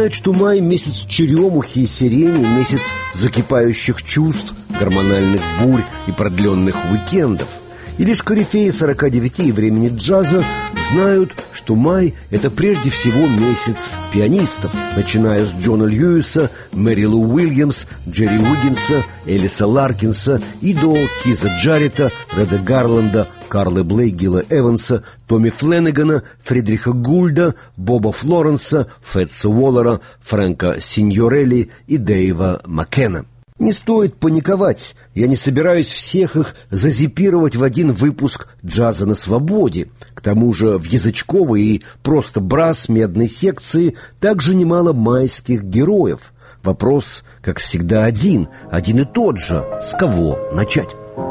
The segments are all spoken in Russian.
знают, что май – месяц черемухи и сирени, месяц закипающих чувств, гормональных бурь и продленных уикендов. И лишь корифеи 49 и времени джаза знают, что май – это прежде всего месяц пианистов, начиная с Джона Льюиса, Мэри Лу Уильямс, Джерри Уиггинса, Элиса Ларкинса и до Киза Джаррета, Реда Гарланда, Карлы Блейгила Эванса, Томми Фленнегана, Фридриха Гульда, Боба Флоренса, Фетса Уоллера, Фрэнка Синьорелли и Дэйва Маккена. Не стоит паниковать, я не собираюсь всех их зазипировать в один выпуск «Джаза на свободе». К тому же в язычковой и просто брас медной секции также немало майских героев. Вопрос, как всегда, один и тот же: с кого начать?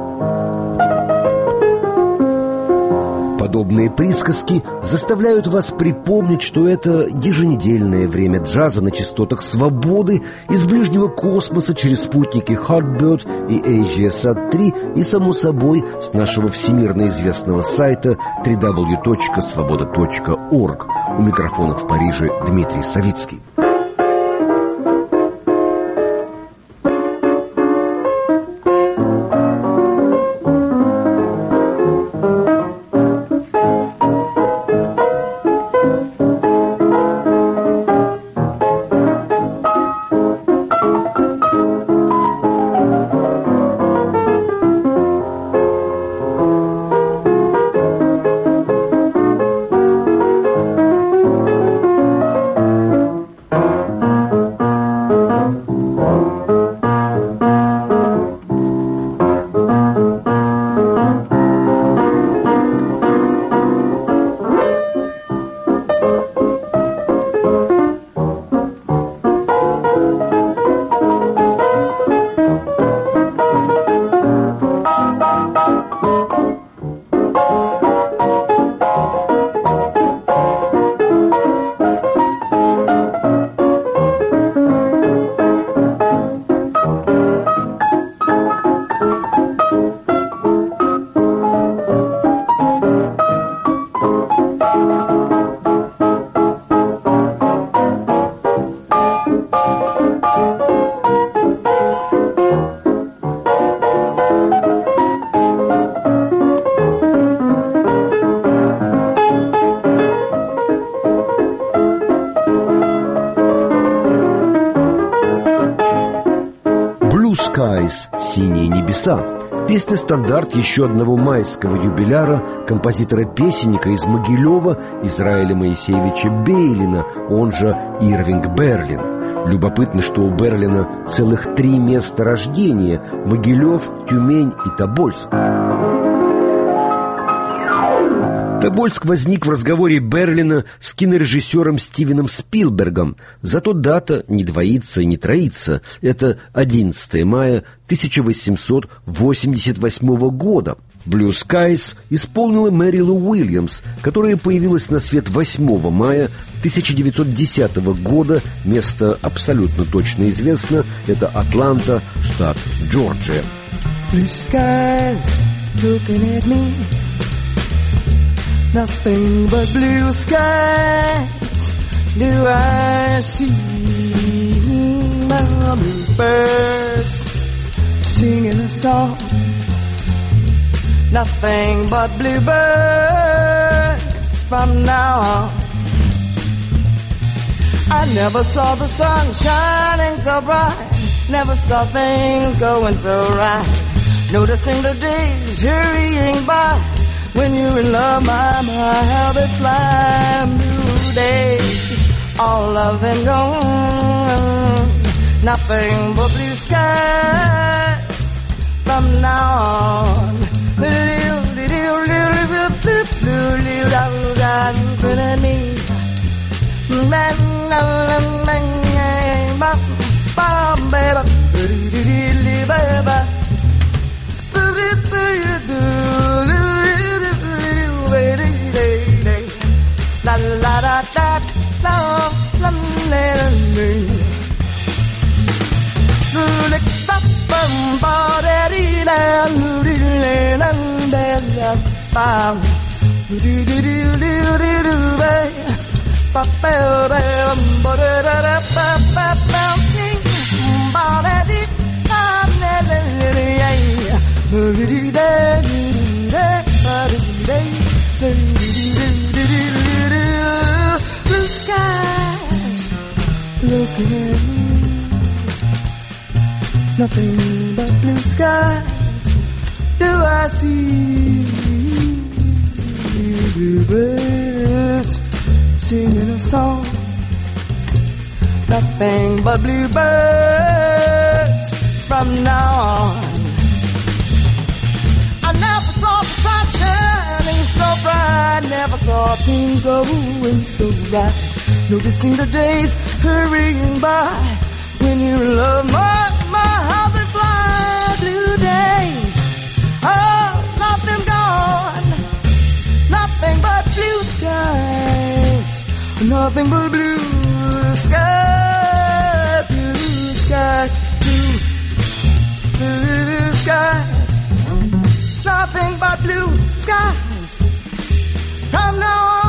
Подобные присказки заставляют вас припомнить, что это еженедельное время джаза на частотах свободы из ближнего космоса через спутники Hotbird и AsiaSat-3 и, само собой, с нашего всемирно известного сайта www.svoboda.org. У микрофона в Париже Дмитрий Савицкий. «Синие небеса». Песня-стандарт еще одного майского юбиляра, композитора-песенника из Могилева Израиля Моисеевича Бейлина, он же Ирвинг Берлин. Любопытно, что у Берлина целых 3 места рождения – Могилев, Тюмень и Тобольск. Тобольск возник в разговоре Берлина с кинорежиссером Стивеном Спилбергом. Зато дата не двоится и не троится. Это 11 мая 1888 года. «Blue Skies» исполнила Мэри Лу Уильямс, которая появилась на свет 8 мая 1910 года. Место абсолютно точно известно. Это Атланта, штат Джорджия. Blue skies looking at me. Nothing but blue skies do I see. My bluebirds singing a song. Nothing but bluebirds from now on. I never saw the sun shining so bright. Never saw things going so right. Noticing the days hurrying by. When you're in love, my, how they fly. Blue days, all of them gone. Nothing but blue skies from now on. La la da da la la la la. Look stop and body la la la la la. Do do do do do do. Blue skies looking at me, nothing but blue skies do I see. Bluebirds singing a song, nothing but bluebirds from now on. I never saw the sun shining so bright, never saw things going so right, noticing the days hurrying by when you love my how they fly. Blue days, oh, nothing gone, nothing but blue skies, nothing but blue skies, blue skies, blue skies, nothing but blue skies from now on.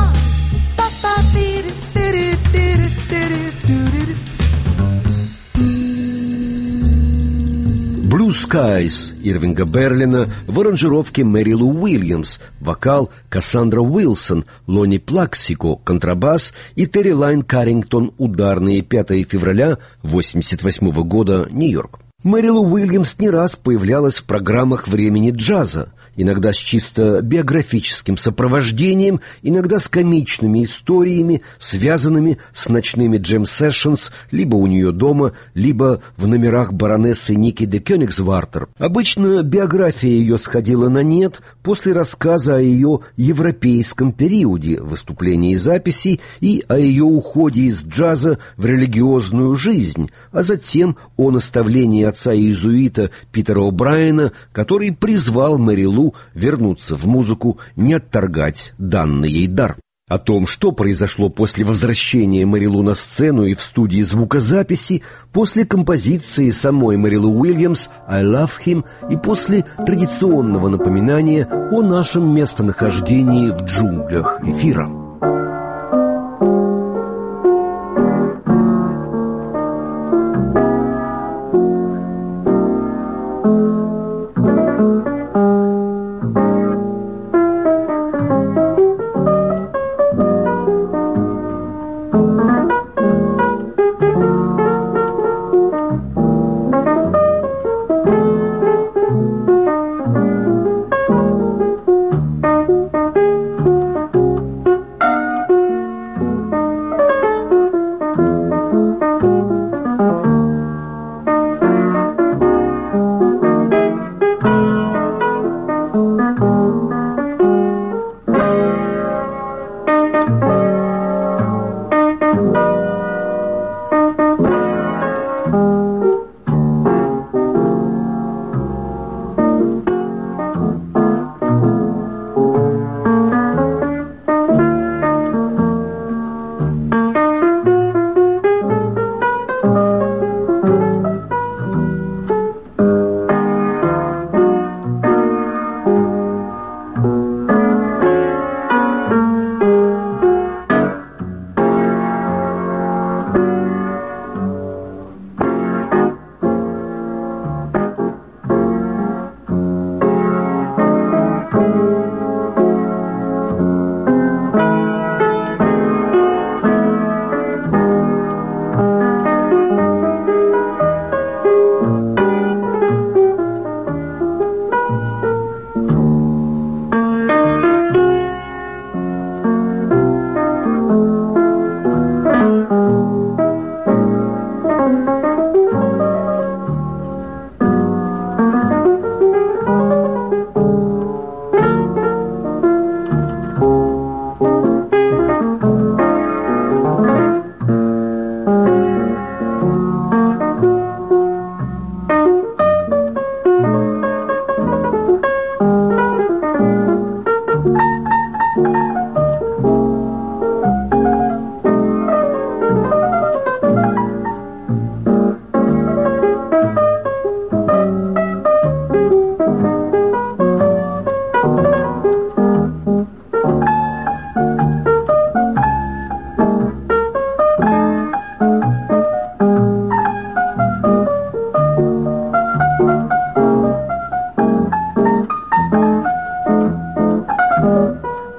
Blue Skies Ирвинга Берлина в аранжировке Мэри Лу Уильямс, вокал Кассандра Уилсон, Лони Плаксико, контрабас и Терри Лайн Каррингтон, ударные, 5 февраля 1988 года, Нью-Йорк. Мэри Лу Уильямс не раз появлялась в программах «Времени джаза», иногда с чисто биографическим сопровождением, иногда с комичными историями, связанными с ночными джем-сессионс либо у нее дома, либо в номерах баронессы Ники де Кёнигсвартер. Обычно биография ее сходила на нет после рассказа о ее европейском периоде выступлений и записей и о ее уходе из джаза в религиозную жизнь, а затем о наставлении отца-иезуита Питера О'Брайена, который призвал Мэри Лу вернуться в музыку, не отторгать данный ей дар. О том, что произошло после возвращения Мэри Лу на сцену и в студии звукозаписи, после композиции самой Мэри Лу Уильямс «I Love Him» и после традиционного напоминания о нашем местонахождении в джунглях эфира.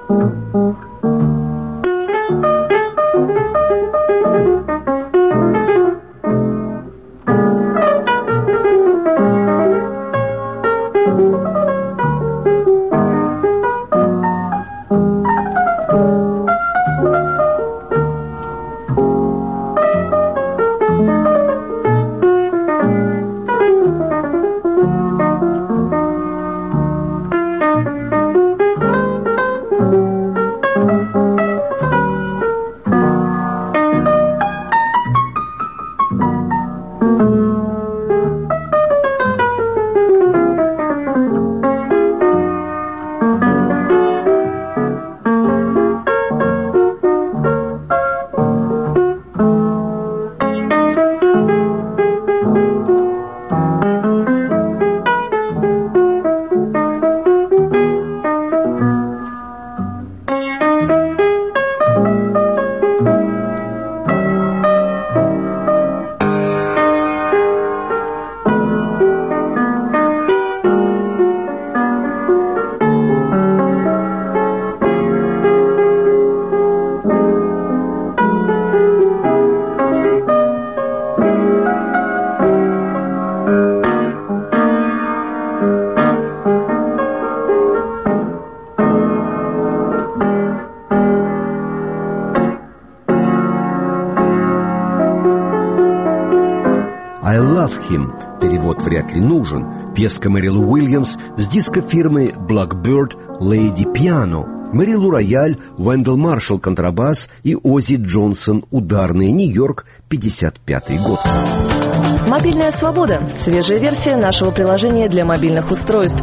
«I Love Him» – перевод вряд ли нужен. Песка Мэрилу Уильямс с диска фирмы Blackbird «Lady Piano». Мэрилу рояль, Уэндell Маршалл контрабас и Оззи Джонсон ударные. Нью-Йорк, 55-й год. Мобильная свобода. Свежая версия нашего приложения для мобильных устройств.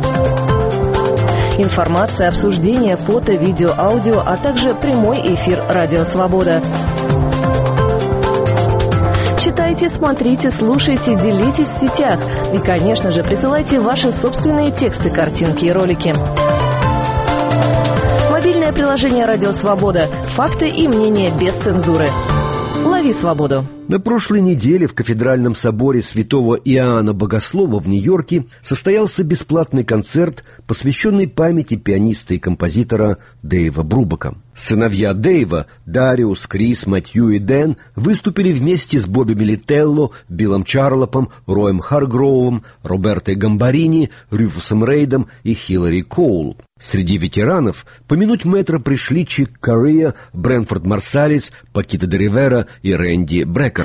Информация, обсуждение, фото, видео, аудио, а также прямой эфир «Радио Свобода». Читайте, смотрите, слушайте, делитесь в сетях. И, конечно же, присылайте ваши собственные тексты, картинки и ролики. Мобильное приложение «Радио Свобода». Факты и мнения без цензуры. Лови свободу. На прошлой неделе в Кафедральном соборе святого Иоанна Богослова в Нью-Йорке состоялся бесплатный концерт, посвященный памяти пианиста и композитора Дэйва Брубака. Сыновья Дэйва, Дариус, Крис, Матью и Дэн, выступили вместе с Бобби Милителло, Биллом Чарлопом, Роем Харгроувом, Роберто Гамбарини, Рюфусом Рейдом и Хиллари Коул. Среди ветеранов помянуть мэтра пришли Чик Кориа, Брэнфорд Марсалис, Пакита де Ривера и Рэнди Брекер.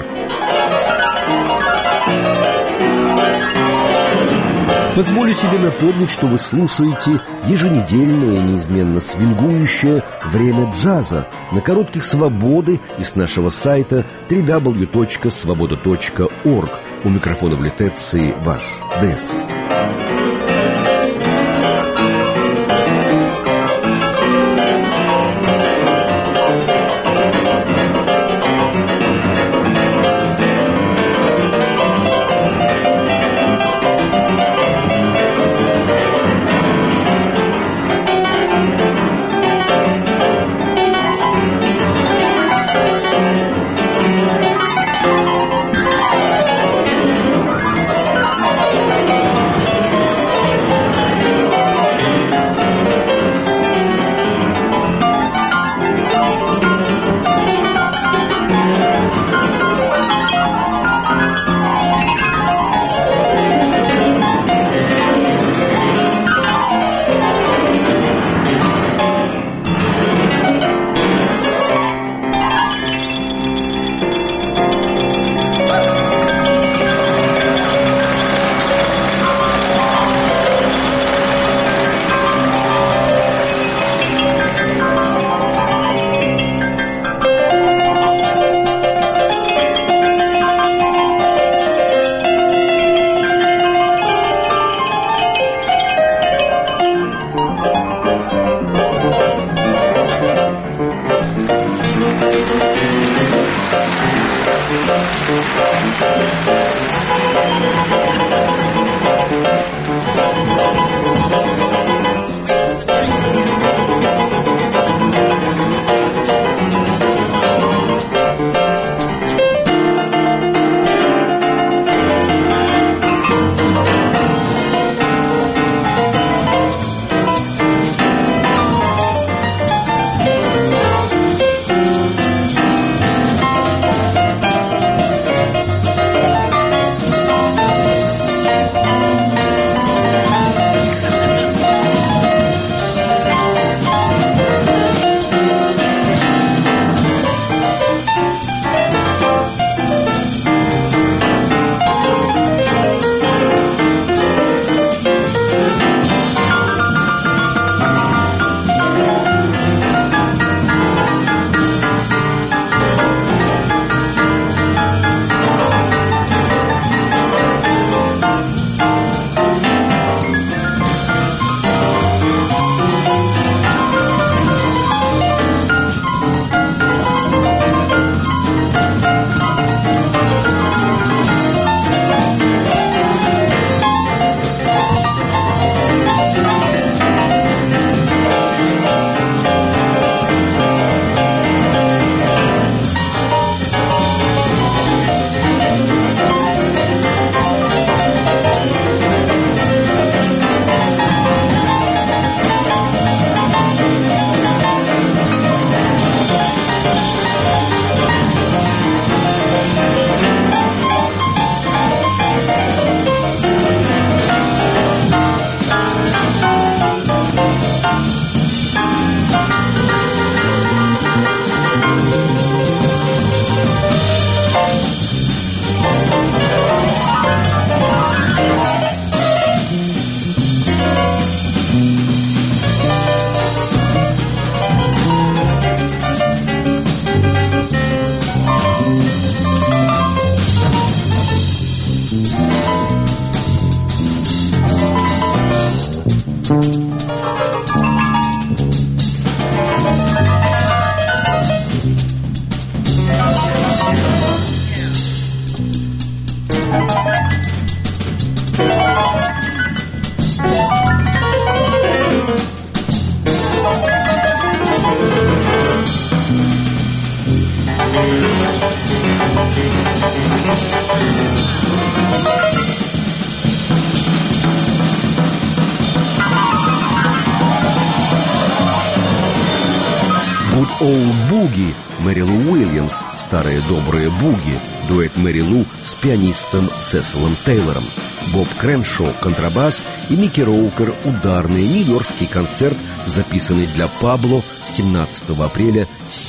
Позволю себе напомнить, что вы слушаете еженедельное, неизменно свингующее «Время джаза» на коротких «Свободы» и с нашего сайта www.svoboda.org. У микрофона в Летеции ваш ДЭС. Good Old Boogie, Мэри Лу Уильямс, старые добрые буги, дуэт Мэри Лу с пианистом Сесилом Тейлором, Боб Креншоу, контрабас и Микки Роукер, ударный, нью-йоркский концерт, записанный для Пабло 17 апреля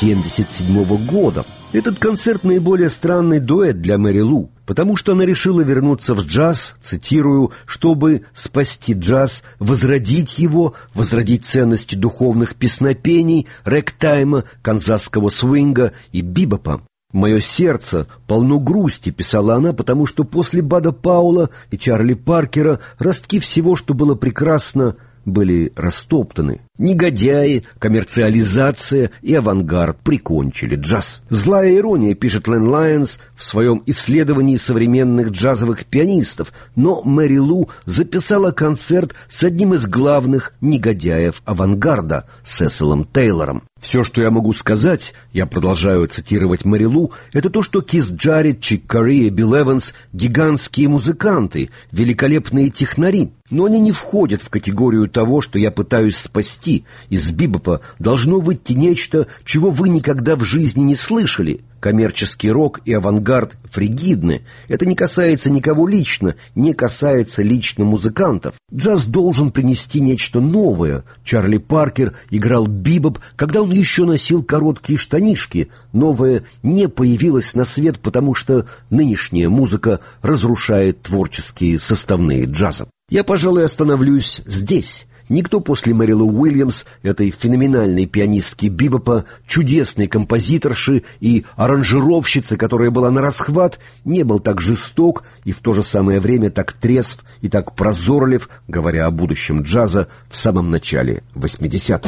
1977 года. Этот концерт наиболее странный дуэт для Мэри Лу, потому что она решила вернуться в джаз, цитирую, чтобы спасти джаз, возродить его, возродить ценности духовных песнопений, рэгтайма, канзасского свинга и бибопа. «Мое сердце полно грусти», — писала она, потому что после Бада Паула и Чарли Паркера ростки всего, что было прекрасно, были растоптаны. Негодяи, коммерциализация и авангард прикончили джаз. Злая ирония, пишет Лэн Лайонс в своем исследовании современных джазовых пианистов, но Мэри Лу записала концерт с одним из главных негодяев авангарда, Сесилом Тейлором. Все, что я могу сказать, я продолжаю цитировать Мэри Лу, это то, что Кис Джаред, Чик Кори и Билл Эванс – гигантские музыканты, великолепные технари, но они не входят в категорию того, что я пытаюсь спасти. Из бибопа должно выйти нечто, чего вы никогда в жизни не слышали. Коммерческий рок и авангард фригидны. Это не касается никого лично, не касается лично музыкантов. Джаз должен принести нечто новое. Чарли Паркер играл бибоп, когда он еще носил короткие штанишки. Новое не появилось на свет, потому что нынешняя музыка разрушает творческие составные джаза. Я, пожалуй, остановлюсь здесь. Никто после Мэри Лу Уильямс, этой феноменальной пианистки бибопа, чудесной композиторши и аранжировщицы, которая была на расхват, не был так жесток и в то же самое время так трезв и так прозорлив, говоря о будущем джаза, в самом начале 80-х.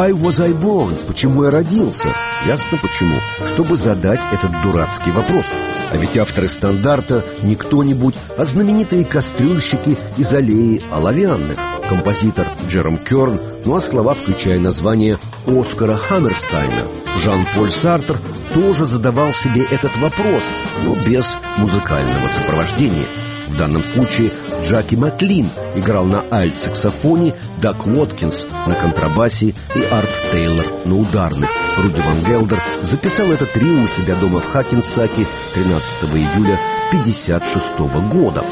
«Why was I born?» Почему я родился? Ясно почему. Чтобы задать этот дурацкий вопрос. А ведь авторы стандарта не кто-нибудь, а знаменитые кастрюльщики из аллеи оловянных. Композитор Джером Кёрн, ну а слова, включая название Оскара Хаммерстайна. Жан-Поль Сартр тоже задавал себе этот вопрос, но без музыкального сопровождения. В данном случае Джаки Маклин играл на альт-саксофоне, Дак Уоткинс на контрабасе и Арт Тейлор на ударных. Руди Ван Гелдер записал это трио у себя дома в Хакенсаке 13 июля 1956 года.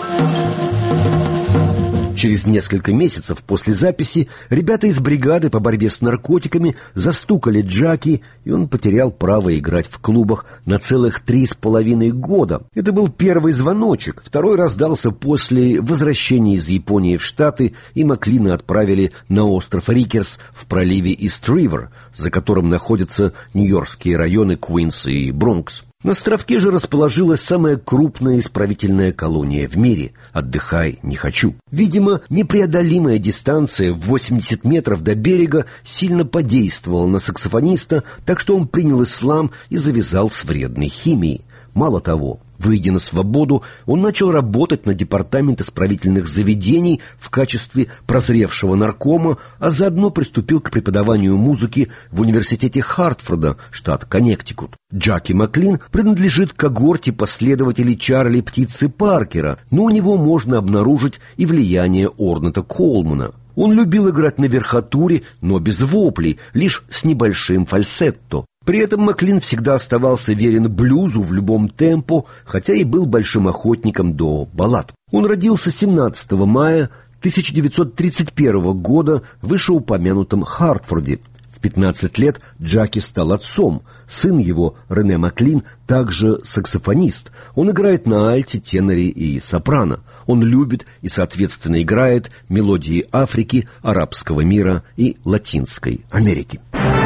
Через несколько месяцев после записи ребята из бригады по борьбе с наркотиками застукали Джаки, и он потерял право играть в клубах на целых 3,5 года. Это был первый звоночек. Второй раздался после возвращения из Японии в Штаты, и Маклина отправили на остров Рикерс в проливе Ист-Ривер, за которым находятся нью-йоркские районы Куинс и Бронкс. На островке же расположилась самая крупная исправительная колония в мире – «Отдыхай, не хочу». Видимо, непреодолимая дистанция в 80 метров до берега сильно подействовала на саксофониста, так что он принял ислам и завязал с вредной химией. Мало того, выйдя на свободу, он начал работать на департамент исправительных заведений в качестве прозревшего наркома, а заодно приступил к преподаванию музыки в университете Хартфорда, штат Коннектикут. Джаки Маклин принадлежит к когорте последователей Чарли Птицы Паркера, но у него можно обнаружить и влияние Орнета Колмана. Он любил играть на верхотуре, но без воплей, лишь с небольшим фальцетто. При этом Маклин всегда оставался верен блюзу в любом темпо, хотя и был большим охотником до баллад. Он родился 17 мая 1931 года в вышеупомянутом Хартфорде. В 15 лет Джаки стал отцом. Сын его, Рене Маклин, также саксофонист. Он играет на альте, теноре и сопрано. Он любит и, соответственно, играет мелодии Африки, арабского мира и Латинской Америки.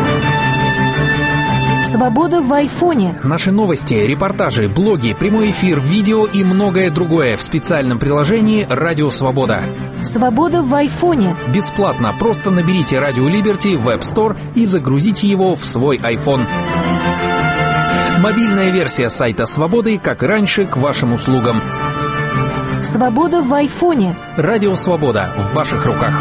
Свобода в айфоне. Наши новости, репортажи, блоги, прямой эфир, видео и многое другое в специальном приложении «Радио Свобода». Свобода в айфоне. Бесплатно. Просто наберите «Радио Либерти» в App Store и загрузите его в свой iPhone. Мобильная версия сайта «Свободы», как и раньше, к вашим услугам. Свобода в айфоне. «Радио Свобода» в ваших руках.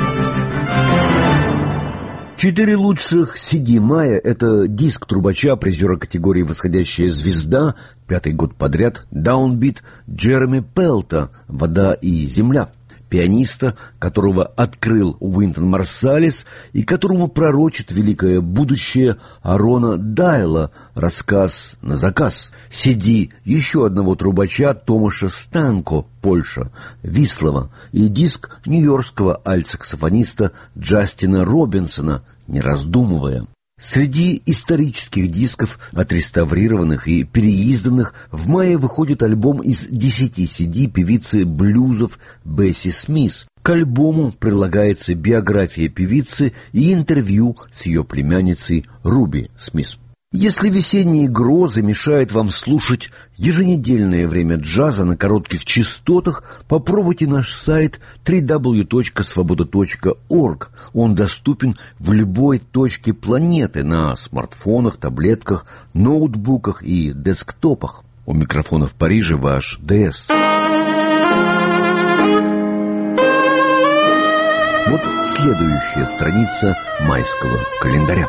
4 лучших CD мая – это диск трубача, призера категории «Восходящая звезда», 5-й год подряд, даунбит Джереми Пелта «Вода и земля», пианиста, которого открыл Уинтон Марсалис и которому пророчит великое будущее Арона Дайла «Рассказ на заказ». CD еще одного трубача Томаша Станко, Польша, Вислова, и диск нью-йоркского альт-саксофониста Джастина Робинсона «Не раздумывая». Среди исторических дисков, отреставрированных и переизданных, в мае выходит альбом из 10 CD певицы блюзов Бесси Смис. К альбому прилагается биография певицы и интервью с ее племянницей Руби Смис. Если весенние грозы мешают вам слушать еженедельное время джаза на коротких частотах, попробуйте наш сайт www.svoboda.org. Он доступен в любой точке планеты на смартфонах, таблетках, ноутбуках и десктопах. У микрофона в Париже ваш ДС. Вот следующая страница майского календаря.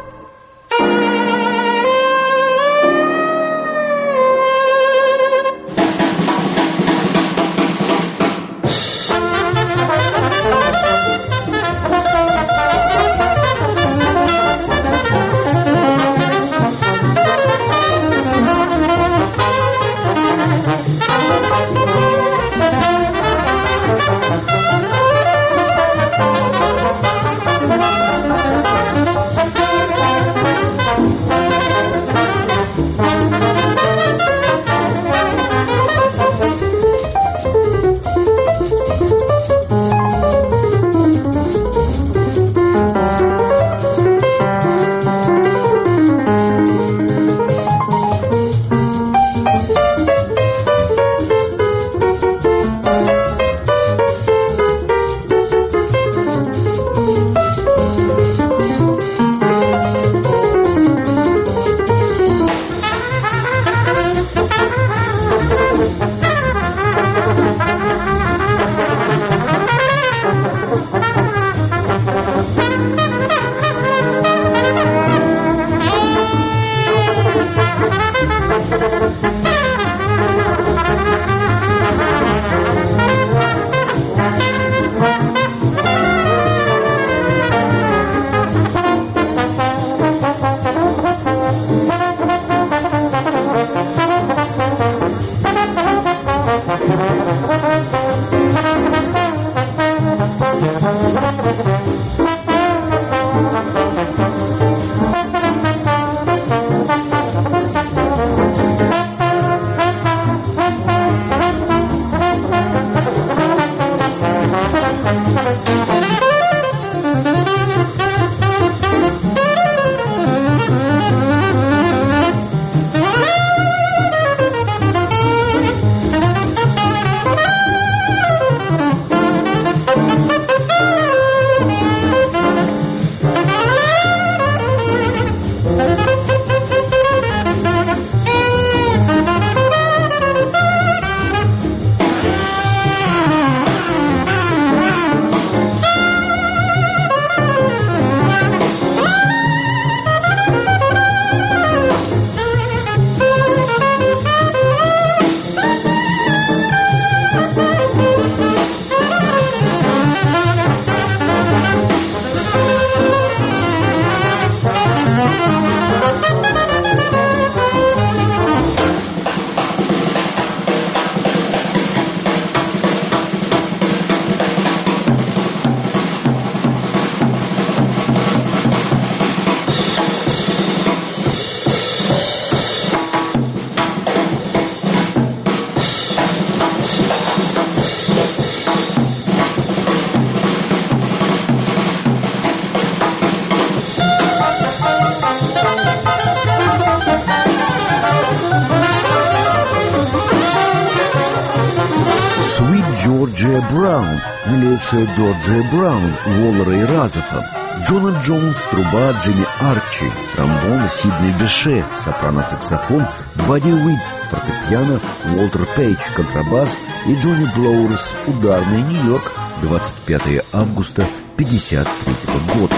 Джорджия Браун, милейшая Джорджия Браун, Уоллера и Разофа, Джона Джонс, труба, Джимми Арчи, тромбон, Сидней Беше, сопрано-саксофон, Бадди Уит, фортепиано, Уолтер Пейдж, контрабас и Джонни Блоурс, ударный, Нью-Йорк, 25 августа 1953 года.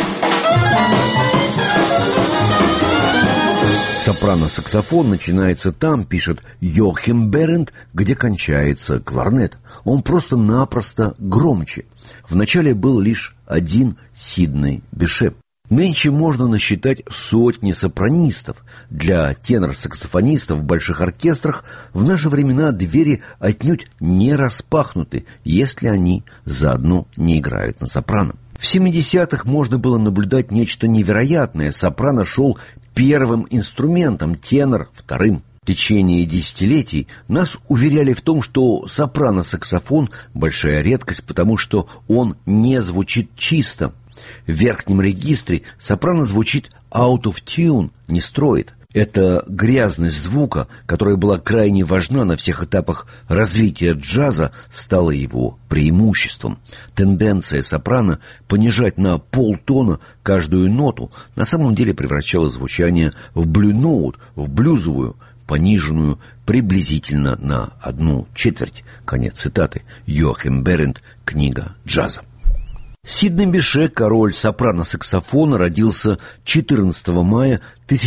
Сопрано-саксофон начинается там, пишет Йохим Беренд, где кончается кларнет. Он просто-напросто громче. Вначале был лишь один Сидней Беше. Нынче можно насчитать сотни сопранистов. Для тенор-саксофонистов в больших оркестрах в наши времена двери отнюдь не распахнуты, если они заодно не играют на сопрано. В 70-х можно было наблюдать нечто невероятное. Сопрано шел первым инструментом, тенор — вторым. В течение десятилетий нас уверяли в том, что сопрано-саксофон — большая редкость, потому что он не звучит чисто. В верхнем регистре сопрано звучит out of tune, не строит. Эта грязность звука, которая была крайне важна на всех этапах развития джаза, стала его преимуществом. Тенденция сопрано понижать на полтона каждую ноту на самом деле превращала звучание в блю-ноут, в блюзовую, пониженную приблизительно на 1/4. Конец цитаты. Йохим Беренд, книга джаза. Сидней Беше, король сопрано-саксофона, родился 14 мая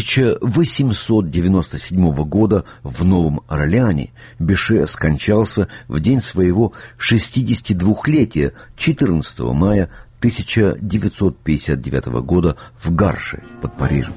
1897 года в Новом Орлеане. Беше скончался в день своего 62-летия 14 мая 1959 года в Гарше под Парижем.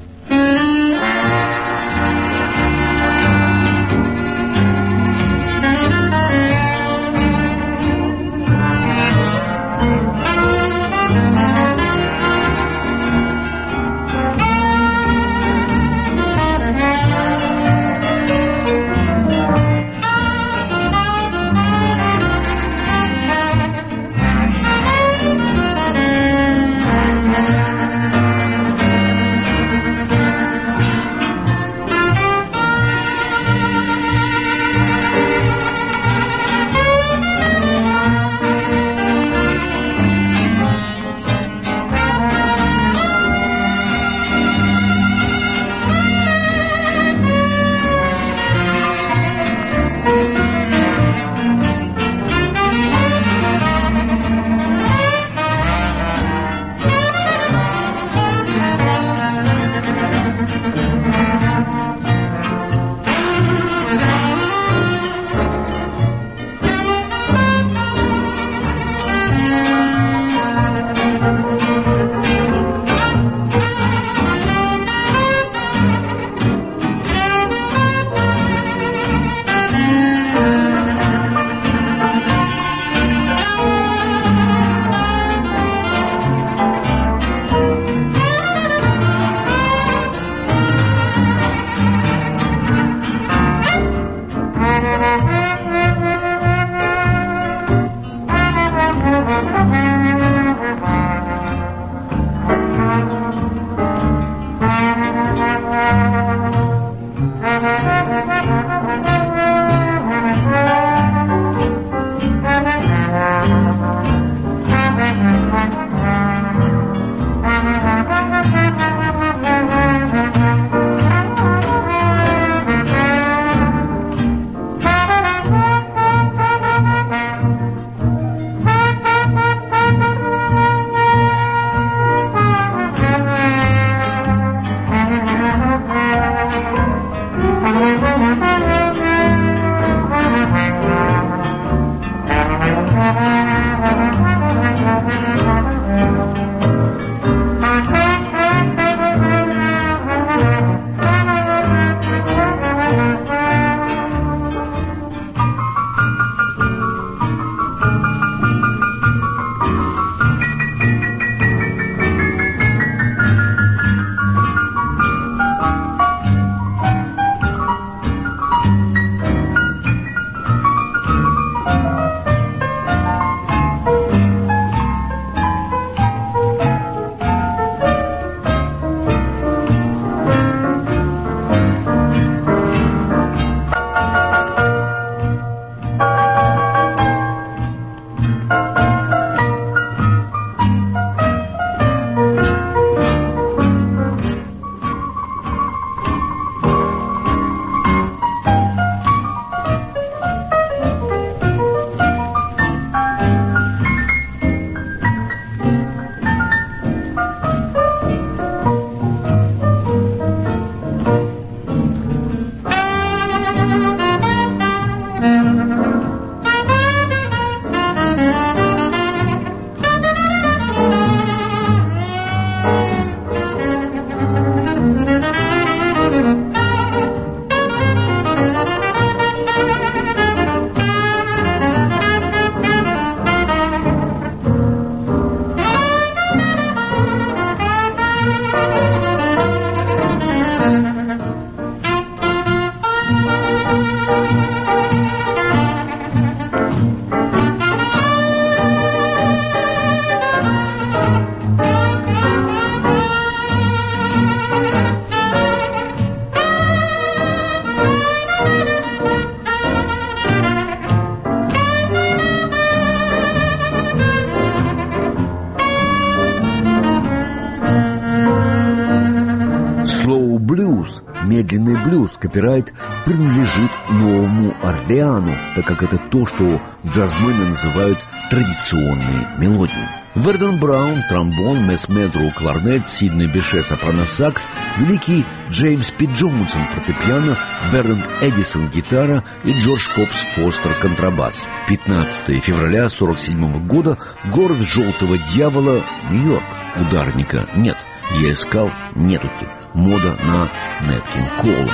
Slow Blues, медленный блюз, копирайт принадлежит Новому Орлеану, так как это то, что джазмены называют традиционной мелодией. Верден Браун, тромбон, Мес Медроу, кларнет, Сидней Беше, сопрано-сакс, великий Джеймс П. Джонсон, фортепиано, Бернард Эдисон, гитара и Джордж Копс Фостер, контрабас. 15 февраля 1947 года, город Желтого Дьявола, Нью-Йорк. Ударника нет. Я искал, нетути. Мода на Нэт Кинг Коул.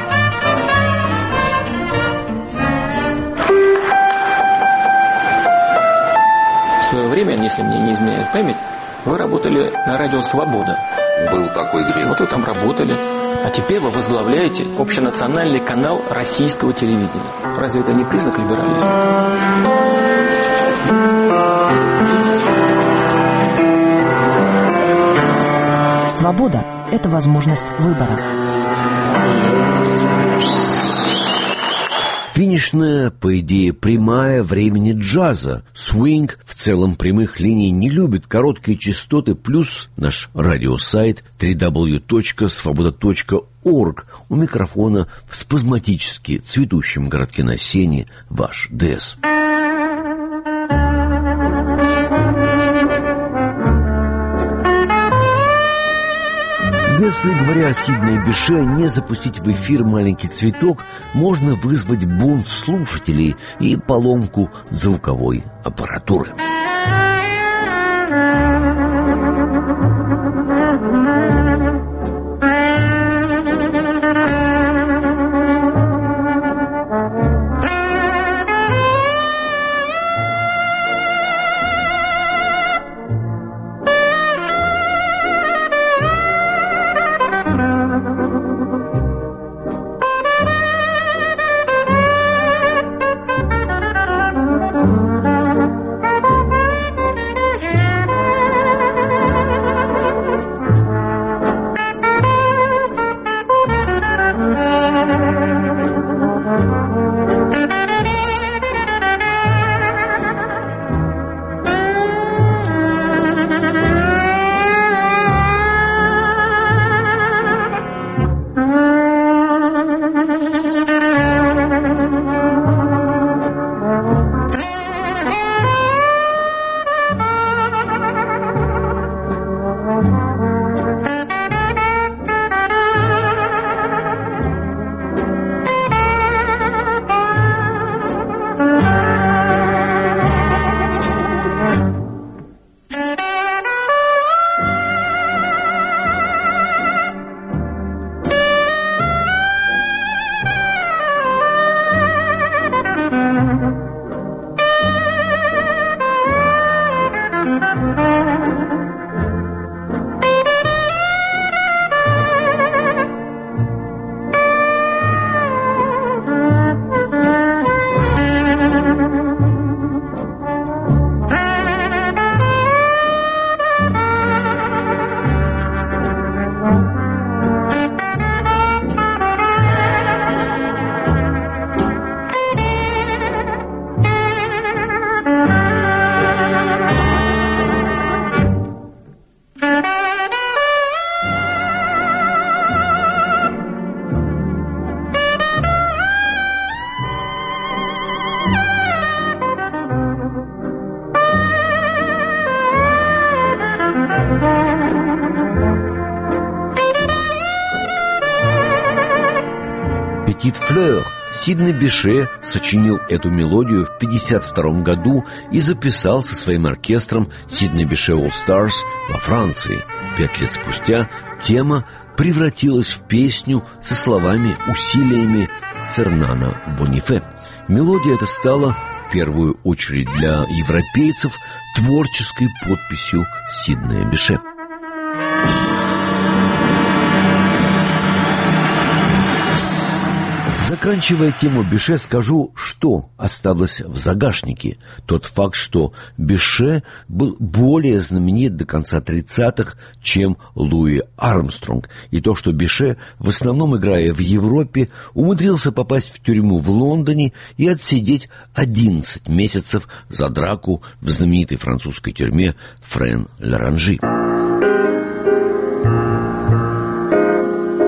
В свое время, если мне не изменяет память, вы работали на радио «Свобода». Был такой грех. Вот вы там работали. А теперь вы возглавляете общенациональный канал российского телевидения. Разве это не признак либерализма? Свобода – это возможность выбора. Финишная, по идее, прямая времени джаза. Свинг в целом прямых линий не любит, короткие частоты, плюс наш радиосайт www.svoboda.org. У микрофона в спазматически цветущем городке на Сене ваш ДС. Если, говоря о Сиднее Беше, не запустить в эфир «Маленький цветок», можно вызвать бунт слушателей и поломку звуковой аппаратуры. «Петит флёр». Сидней Беше сочинил эту мелодию в 1952 году и записал со своим оркестром «Сидней Беше All Stars» во Франции. 5 лет спустя тема превратилась в песню со словами-усилиями Фернана Бонифе. Мелодия эта стала, в первую очередь для европейцев, творческой подписью Сиднея Беше. Заканчивая тему Беше, скажу, что осталось в загашнике. Тот факт, что Беше был более знаменит до конца 30-х, чем Луи Армстронг. И то, что Беше, в основном играя в Европе, умудрился попасть в тюрьму в Лондоне и отсидеть 11 месяцев за драку в знаменитой французской тюрьме Френ-Лоранжи.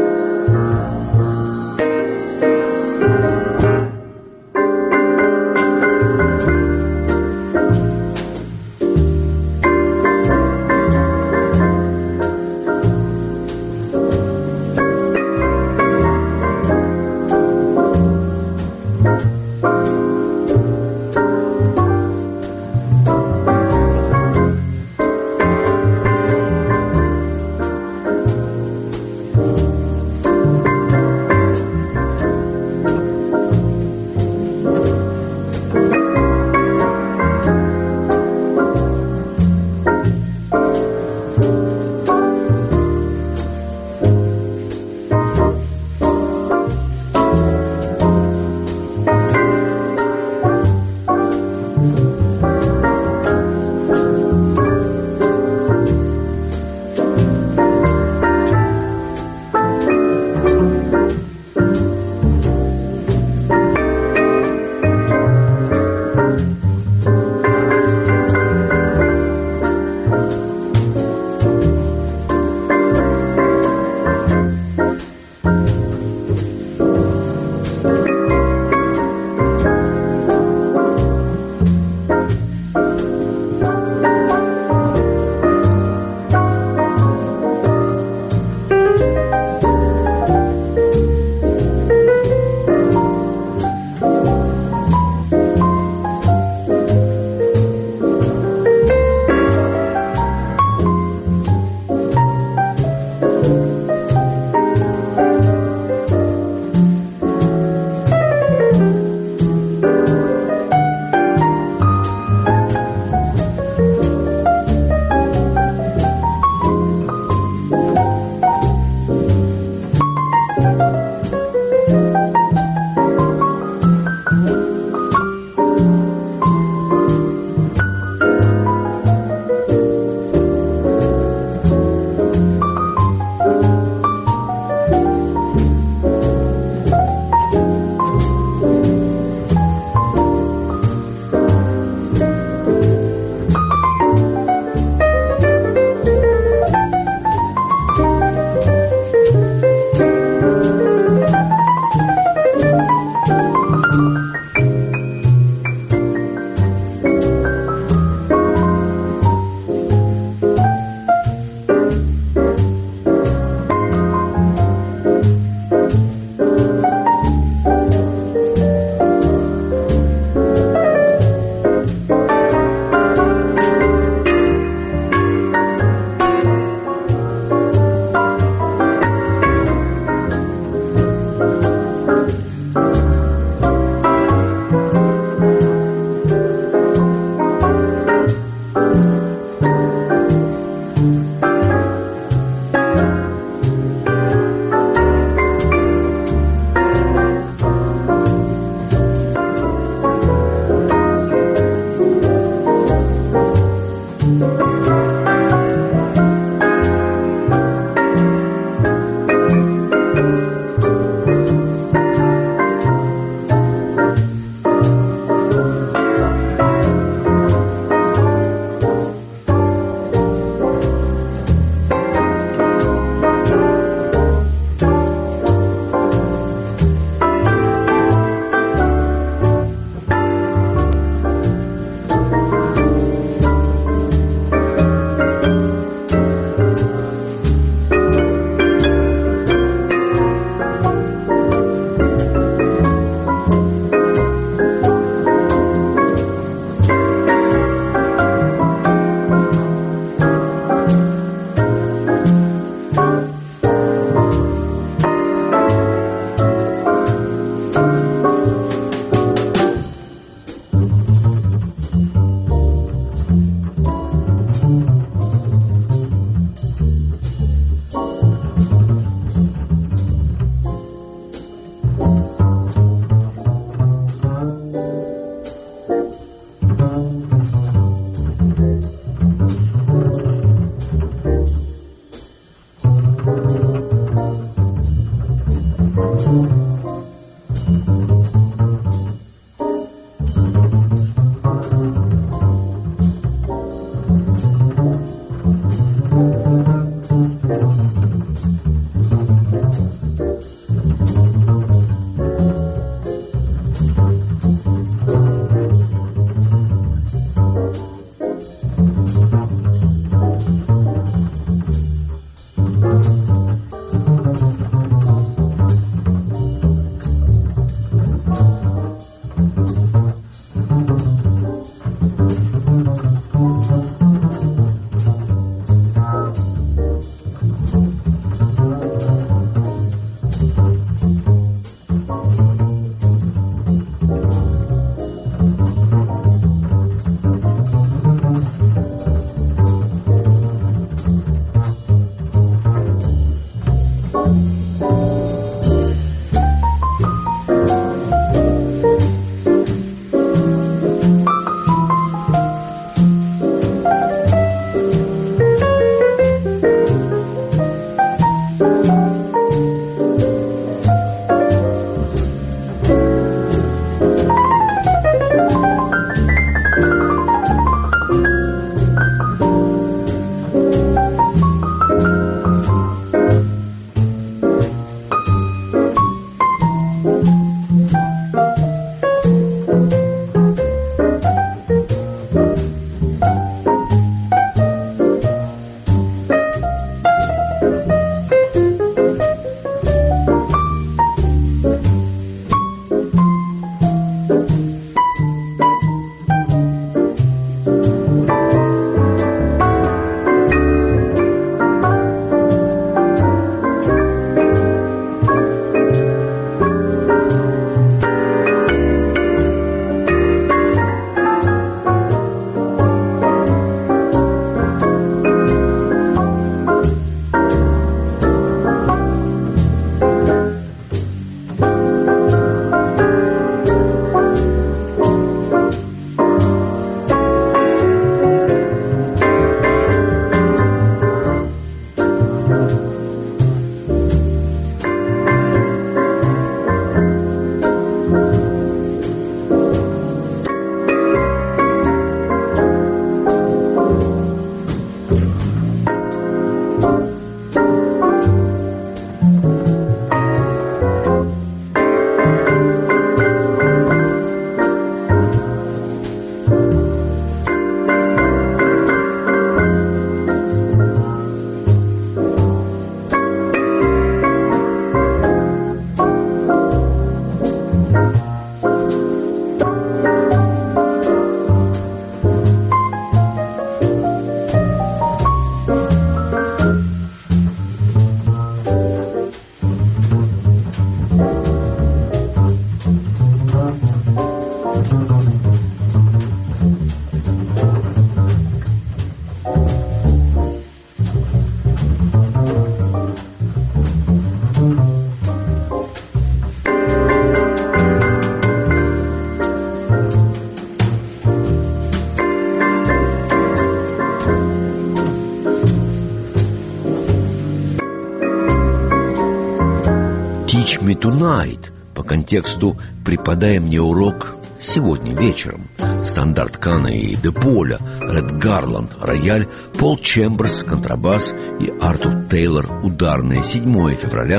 «Teach me tonight» по контексту «Преподай мне урок сегодня вечером». Стандарт Кана и Де Поля, Ред Гарланд – рояль, Пол Чемберс – контрабас и Артур Тейлор – ударная. 7 февраля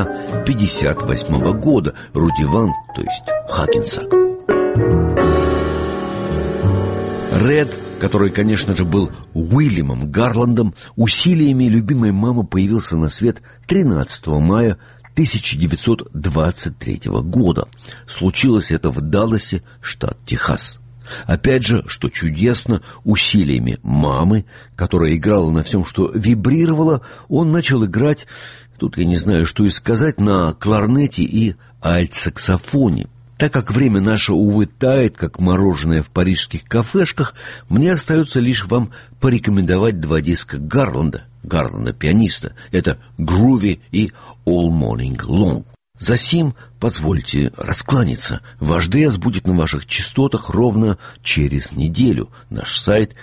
1958 года. Руди Ван, то есть Хакенсак. Ред, который, конечно же, был Уильямом Гарландом, усилиями любимой мамы появился на свет 13 мая 1923 года. Случилось это в Далласе, штат Техас. Опять же, что чудесно, усилиями мамы, которая играла на всем, что вибрировало, он начал играть, тут я не знаю, что и сказать, на кларнете и альтсаксофоне. Так как время наше, увы, тает, как мороженое в парижских кафешках, мне остается лишь вам порекомендовать 2 диска Гарланда, пианиста. Это «Groovy» и «All Morning Long». Засим позвольте раскланяться. Ваш ДС будет на ваших частотах ровно через неделю. Наш сайт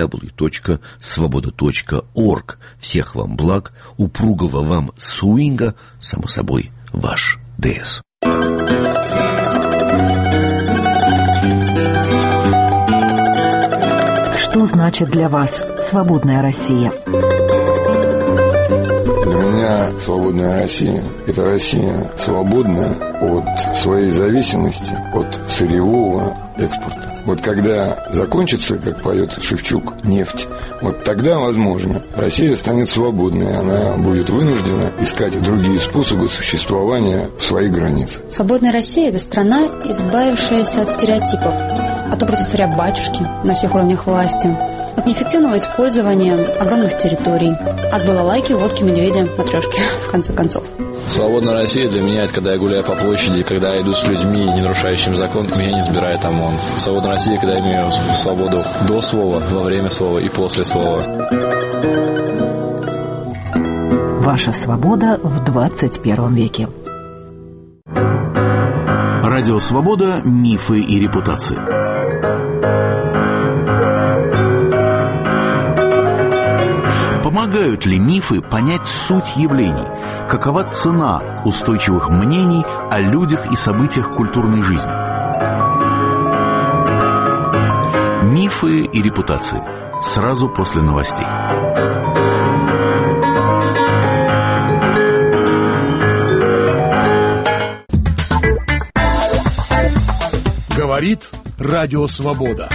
www.svoboda.org. Всех вам благ, упругого вам суинга, само собой, ваш ДС. значит для вас свободная Россия? Для меня свободная Россия – это Россия свободная от своей зависимости от сырьевого экспорта. Вот когда закончится, как поет Шевчук, нефть, вот тогда, возможно, Россия станет свободной. Она будет вынуждена искать другие способы существования в своих границах. Свободная Россия – это страна, избавившаяся от стереотипов, от образа царя-батюшки на всех уровнях власти, от неэффективного использования огромных территорий, от балалайки, водки, медведя, матрешки, в конце концов. Свободная Россия для меня – это когда я гуляю по площади, когда я иду с людьми, не нарушающими закон, меня не сбирает ОМОН. Свободная Россия, когда я имею свободу до слова, во время слова и после слова. Ваша свобода в 21 веке. Радио «Свобода. Мифы и репутации». Помогают ли мифы понять суть явлений? Какова цена устойчивых мнений о людях и событиях культурной жизни? Мифы и репутации. Сразу после новостей. Говорит Радио Свобода.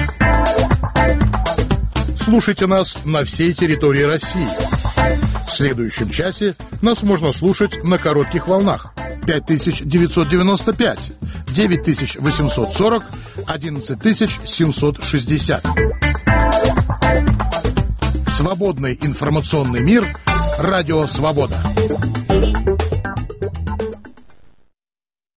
Слушайте нас на всей территории России. В следующем часе нас можно слушать на коротких волнах. 5995, 9840, 11760. Свободный информационный мир. Радио Свобода.